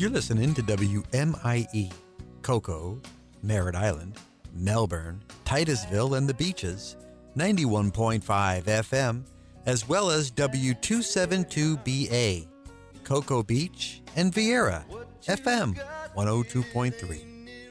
You're listening to WMIE, Cocoa, Merritt Island, Melbourne, Titusville, and the Beaches, 91.5 FM, as well as W272BA, Cocoa Beach, and Vieira, FM 102.3.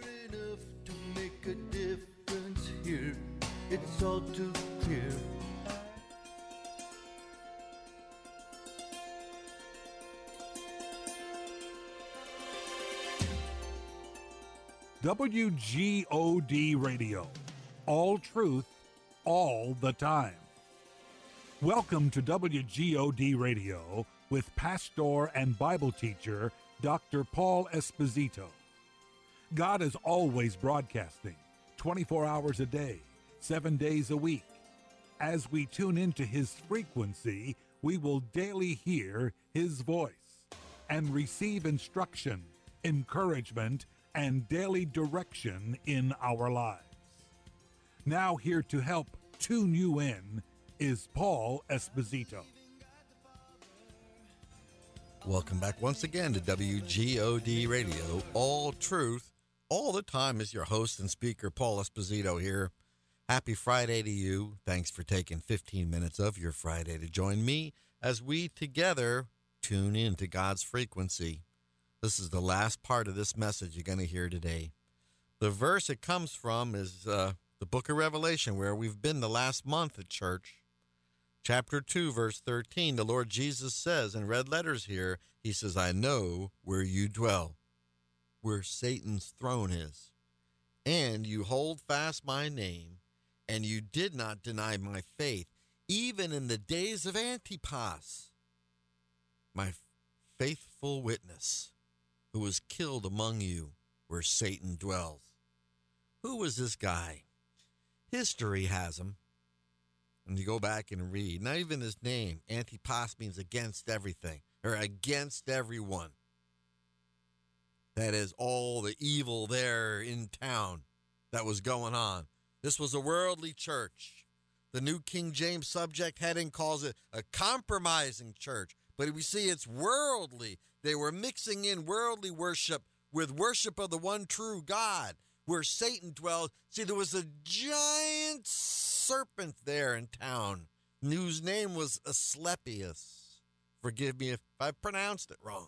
It's all too clear. WGOD Radio. All truth, all the time. Welcome to WGOD Radio with pastor and Bible teacher Dr. Paul Esposito. God is always broadcasting 24 hours a day, 7 days a week. As we tune into His frequency, we will daily hear His voice and receive instruction, encouragement, and daily direction in our lives. Now here to help tune you in is Paul Esposito. Welcome back once again to WGOD Radio. All truth, all the time is your host and speaker, Paul Esposito here. Happy Friday to you. Thanks for taking 15 minutes of your Friday to join me as we together tune in to God's frequency. This is the last part of this message you're going to hear today. The verse it comes from is the book of Revelation, where we've been the last month at church. Chapter 2, verse 13, the Lord Jesus says in red letters here, he says, I know where you dwell, where Satan's throne is, and you hold fast my name, and you did not deny my faith, even in the days of Antipas, my faithful witness, who was killed among you where Satan dwells. Who was this guy? History has him. And you go back and read. Not even his name. Antipas means against everything, or against everyone. That is all the evil there in town that was going on. This was a worldly church. The New King James Subject heading calls it a compromising church. But we see it's worldly. They were mixing in worldly worship with worship of the one true God, where Satan dwelled. See, there was a giant serpent there in town, whose name was Asclepius. Forgive me if I pronounced it wrong.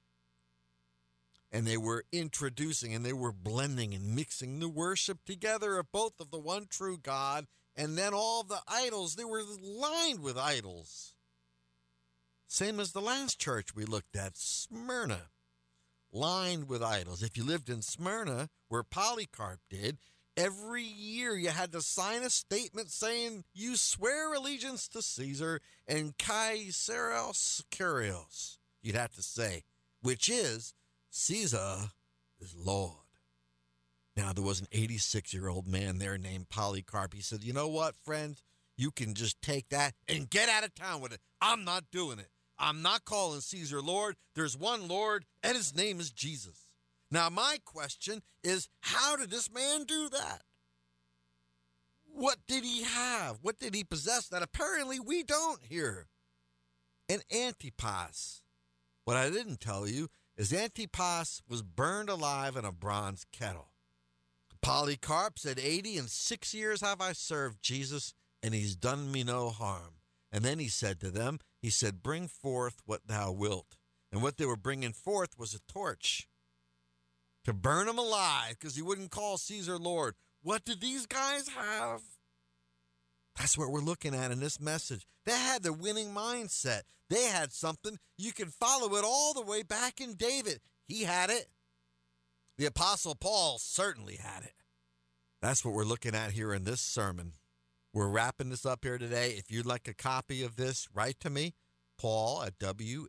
And they were introducing and they were blending and mixing the worship together of both of the one true God, and then all the idols. They were lined with idols. Same as the last church we looked at, Smyrna, lined with idols. If you lived in Smyrna, where Polycarp did, every year you had to sign a statement saying you swear allegiance to Caesar and Caesaros Kyrios. You'd have to say, which is Caesar is Lord. Now, there was an 86-year-old man there named Polycarp. He said, you know what, friend? You can just take that and get out of town with it. I'm not doing it. I'm not calling Caesar Lord. There's one Lord, and his name is Jesus. Now, my question is, how did this man do that? What did he have? What did he possess that apparently we don't here? An Antipas. What I didn't tell you is Antipas was burned alive in a bronze kettle. Polycarp said, 86 years have I served Jesus, and he's done me no harm. And then he said to them, he said, bring forth what thou wilt. And what they were bringing forth was a torch to burn him alive because he wouldn't call Caesar Lord. What did these guys have? That's what we're looking at in this message. They had the winning mindset. They had something. You can follow it all the way back in David. He had it. The Apostle Paul certainly had it. That's what we're looking at here in this sermon. We're wrapping this up here today. If you'd like a copy of this, write to me, Paul at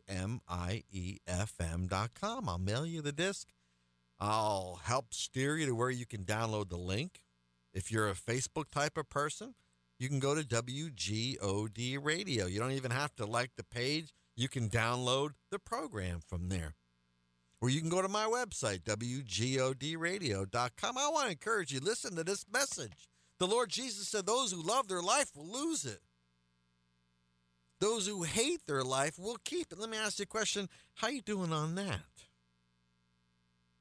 WMIEFM.com. I'll mail you the disc. I'll help steer you to where you can download the link. If you're a Facebook type of person, you can go to WGOD Radio. You don't even have to like the page. You can download the program from there. Or you can go to my website, WGODradio.com. I want to encourage you, listen to this message. The Lord Jesus said those who love their life will lose it. Those who hate their life will keep it. Let me ask you a question. How you doing on that?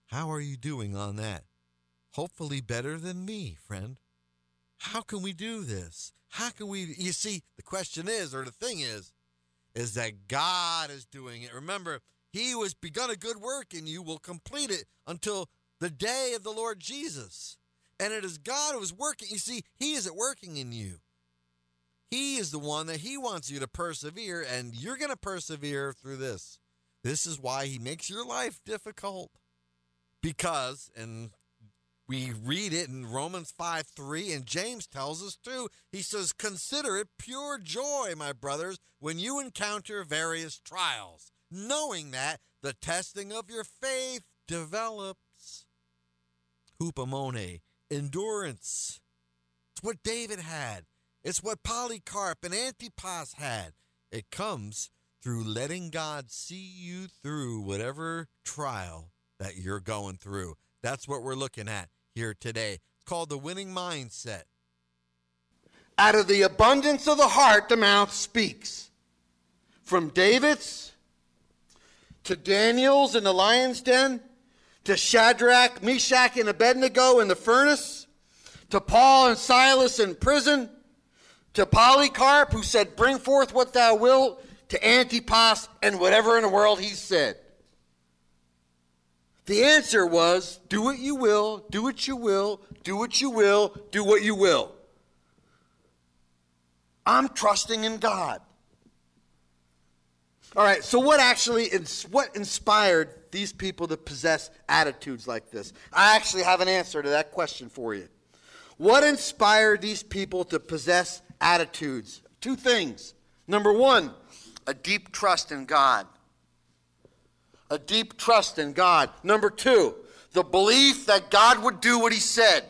How are you doing on that? Hopefully better than me, friend. How can we do this? How can we, you see, the question is, or the thing is that God is doing it. Remember, he who has begun a good work in you will complete it until the day of the Lord Jesus. And it is God who is working. You see, he isn't working in you. He is the one that he wants you to persevere, and you're going to persevere through this. This is why he makes your life difficult. Because, and we read it in Romans 5:3, and James tells us too. He says, consider it pure joy, my brothers, when you encounter various trials, knowing that the testing of your faith develops hupomone, endurance. It's what David had. It's what Polycarp and Antipas had. It comes through letting God see you through whatever trial that you're going through. That's what we're looking at here today. It's called the winning mindset. Out of the abundance of the heart, the mouth speaks. From David's to Daniel's in the lion's den, to Shadrach, Meshach, and Abednego in the furnace, to Paul and Silas in prison, to Polycarp, who said, bring forth what thou wilt, to Antipas, and whatever in the world he said. The answer was, do what you will, do what you will, do what you will, do what you will. I'm trusting in God. All right, so what inspired these people to possess attitudes like this? I actually have an answer to that question for you. What inspired these people to possess attitudes? Two things. Number one, a deep trust in God. A deep trust in God. Number two, the belief that God would do what he said.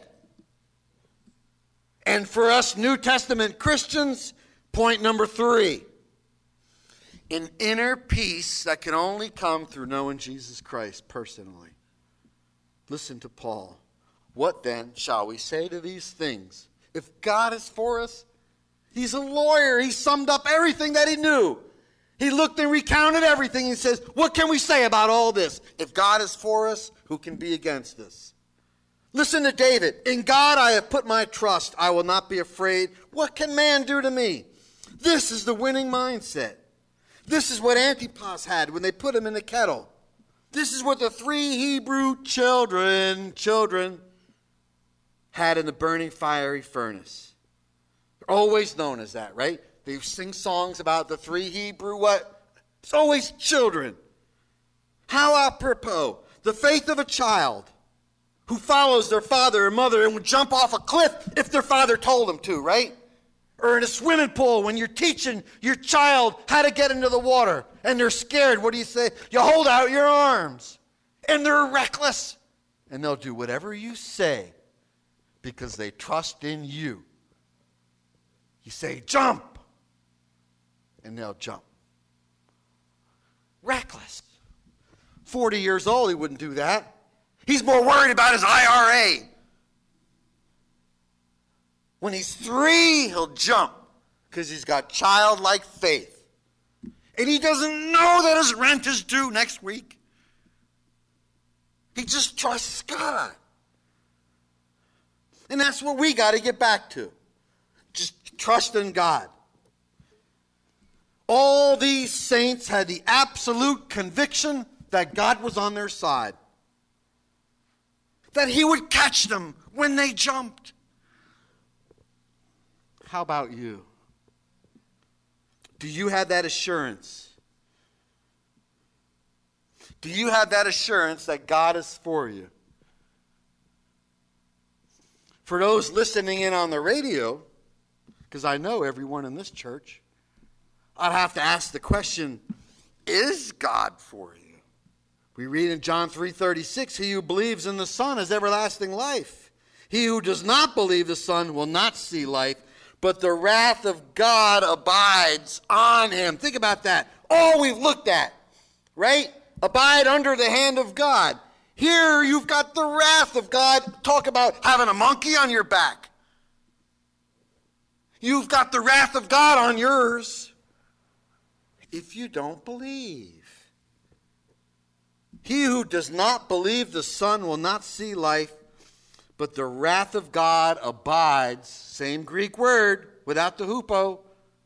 And for us New Testament Christians, point number three, an inner peace that can only come through knowing Jesus Christ personally. Listen to Paul. What then shall we say to these things? If God is for us, he's a lawyer. He summed up everything that he knew. He looked and recounted everything. He says, what can we say about all this? If God is for us, who can be against us? Listen to David. In God I have put my trust. I will not be afraid. What can man do to me? This is the winning mindset. This is what Antipas had when they put him in the kettle. This is what the 3 Hebrew children had in the burning fiery furnace. They're always known as that, right? They sing songs about the 3 Hebrew what? It's always children. How apropos. The faith of a child who follows their father or mother and would jump off a cliff if their father told them to, right? Or in a swimming pool when you're teaching your child how to get into the water and they're scared. What do you say? You hold out your arms. And they're reckless. And they'll do whatever you say because they trust in you. You say, jump. And they'll jump. Reckless. 40 years old, he wouldn't do that. He's more worried about his IRA. When he's 3, he'll jump because he's got childlike faith. And he doesn't know that his rent is due next week. He just trusts God. And that's what we got to get back to. Just trust in God. All these saints had the absolute conviction that God was on their side. That he would catch them when they jumped. How about you? Do you have that assurance? Do you have that assurance that God is for you? For those listening in on the radio, because I know everyone in this church, I'd have to ask the question, is God for you? We read in John 3:36, he who believes in the Son has everlasting life. He who does not believe the Son will not see life, but the wrath of God abides on him. Think about that. All we've looked at, right? Abide under the hand of God. Here you've got the wrath of God. Talk about having a monkey on your back. You've got the wrath of God on yours if you don't believe. He who does not believe the Son will not see life, but the wrath of God abides, same Greek word, without the hupo.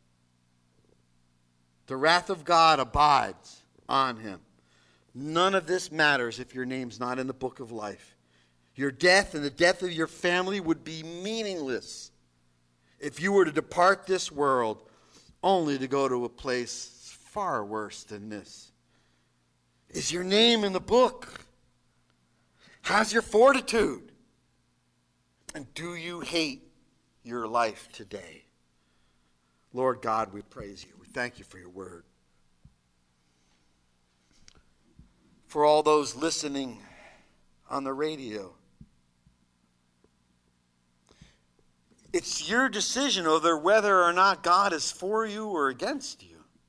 The wrath of God abides on him. None of this matters if your name's not in the book of life. Your death and the death of your family would be meaningless if you were to depart this world only to go to a place far worse than this. Is your name in the book? How's your fortitude? And do you hate your life today? Lord God, we praise you. We thank you for your word. For all those listening on the radio, it's your decision over whether or not God is for you or against you.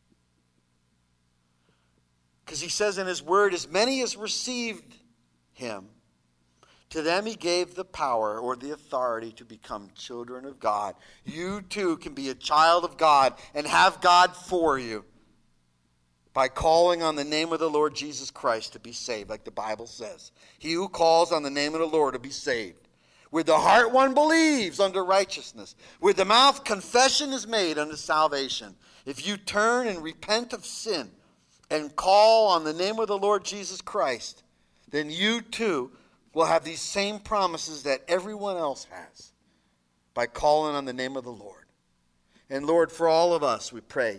Because he says in his word, as many as received him, to them he gave the power or the authority to become children of God. You too can be a child of God and have God for you by calling on the name of the Lord Jesus Christ to be saved, like the Bible says. He who calls on the name of the Lord will be saved. With the heart one believes unto righteousness. With the mouth confession is made unto salvation. If you turn and repent of sin and call on the name of the Lord Jesus Christ, then you too will have these same promises that everyone else has by calling on the name of the Lord. And Lord, for all of us, we pray,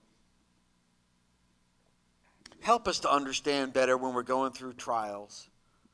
help us to understand better when we're going through trials.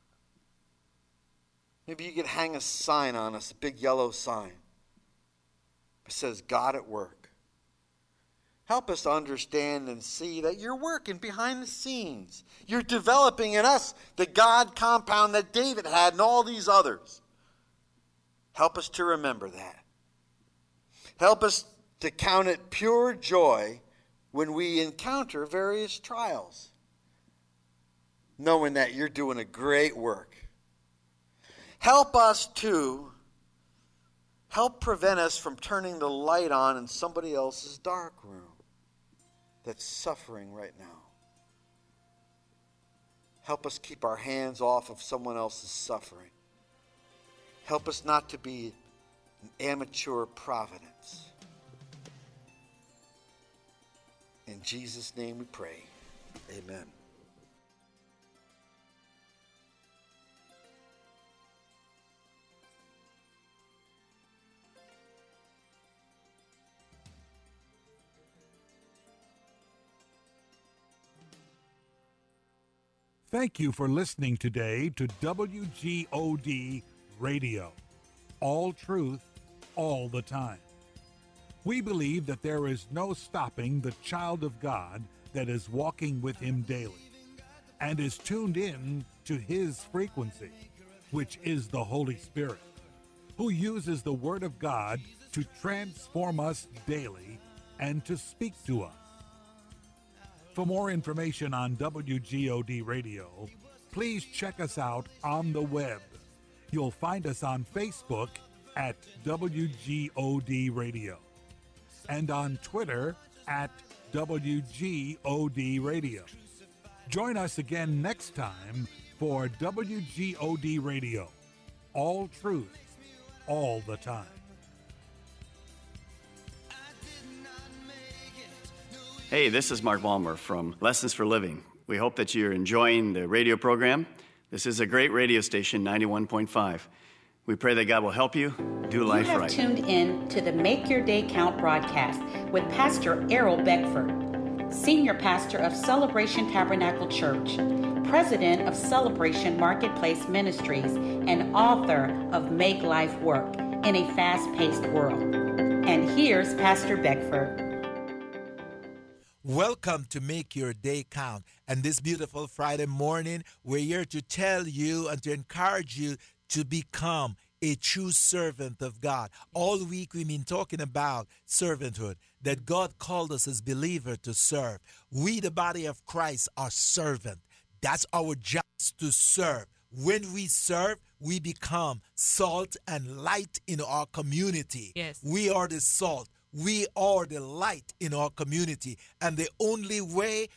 Maybe you could hang a sign on us, a big yellow sign. It says, God at work. Help us to understand and see that you're working behind the scenes. You're developing in us the God compound that David had and all these others. Help us to remember that. Help us to count it pure joy when we encounter various trials, knowing that you're doing a great work. Help us to help prevent us from turning the light on in somebody else's dark room that's suffering right now. Help us keep our hands off of someone else's suffering. Help us not to be an amateur providence. In Jesus' name we pray. Amen. Thank you for listening today to WGOD Radio. All truth, all the time. We believe that there is no stopping the child of God that is walking with him daily and is tuned in to his frequency, which is the Holy Spirit, who uses the Word of God to transform us daily and to speak to us. For more information on WGOD Radio, please check us out on the web. You'll find us on Facebook at WGOD Radio and on Twitter at WGOD Radio. Join us again next time for WGOD Radio. All truth, all the time. Hey, this is Mark Balmer from Lessons for Living. We hope that you're enjoying the radio program. This is a great radio station, 91.5. We pray that God will help you do life right. You have tuned in to the Make Your Day Count broadcast with Pastor Errol Beckford, Senior Pastor of Celebration Tabernacle Church, President of Celebration Marketplace Ministries, and author of Make Life Work in a Fast-Paced World. And here's Pastor Beckford. Welcome to Make Your Day Count. And this beautiful Friday morning, we're here to tell you and to encourage you to become a true servant of God. All week we've been talking about servanthood, that God called us as believers to serve. We, the body of Christ, are servant. That's our job, to serve. When we serve, we become salt and light in our community. Yes. We are the salt. We are the light in our community. And the only way